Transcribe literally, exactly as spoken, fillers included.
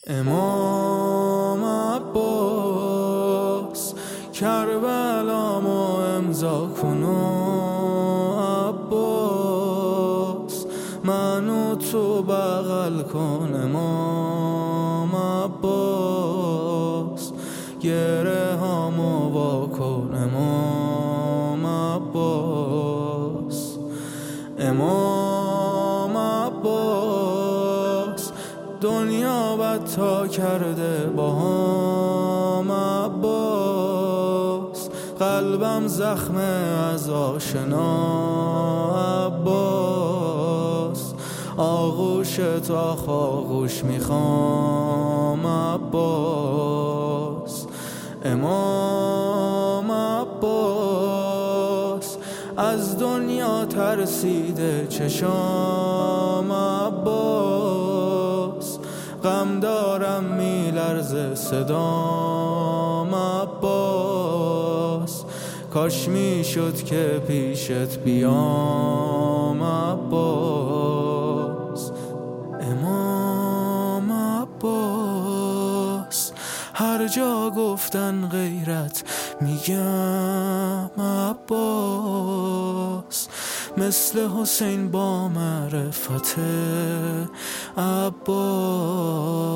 امام عباس کربلامو امضا کن و عباس منو تو بغل کن امام عباس گره هامو وا کن امام عباس امام عباس دنیا بدتا کرده با هم عباس قلبم زخمه از آشنا عباس آغوش تا خاغوش میخوام عباس امام عباس از دنیا ترسیده چشام عباس غم دارم میلرزه صدام عباس کاش میشد که پیشت بیام عباس امام عباس هر جا گفتن غیرت میگم عباس مثل حسین با معرفت عباس